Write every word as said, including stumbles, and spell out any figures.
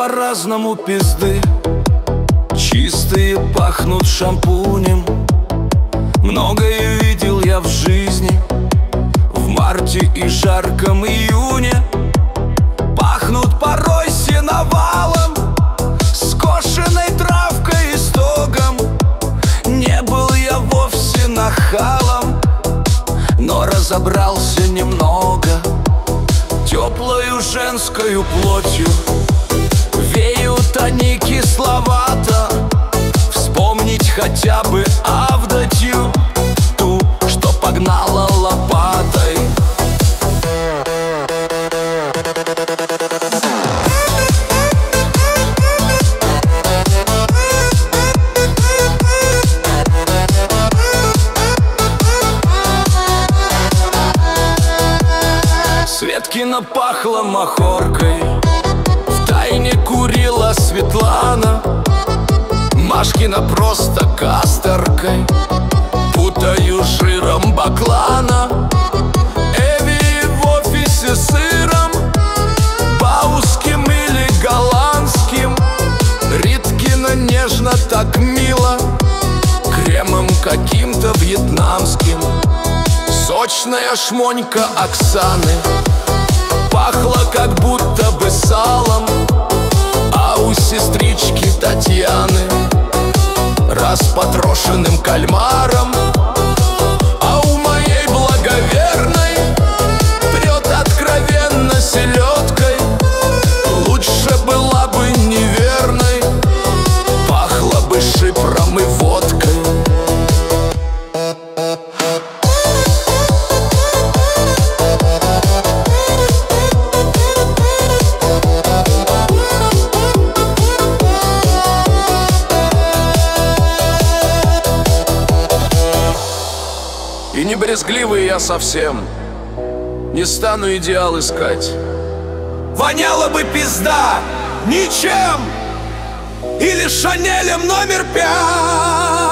по-разному пизды. Чистые пахнут шампунем. Многое видел я в жизни. В марте и жарком июне пахнут порой сеновалом, скошенной травкой и стогом. Не был я вовсе нахалом, но разобрался немного. Теплою женскою плотью веют они кисловато. Вспомнить хотя бы Авдотью, ту, что погнала лопатой. Светкина пахла махоркой, втайне курила Светлана. Машкина просто касторкой, путаю жиром баклана. Эви в офисе сыром, бауским или голландским. Риткина нежно так мило, кремом каким-то вьетнамским. Сочная шмонька Оксаны пахла как будто бы салом, а у сестрички Татьяны распотрошенным кальмаром. А у моей благоверной прет откровенно селедкой. Лучше была бы неверной, пахла бы шипром и водкой. И не брезгливый я совсем, не стану идеал искать. Воняла бы пизда ничем или Шанелем номер пять.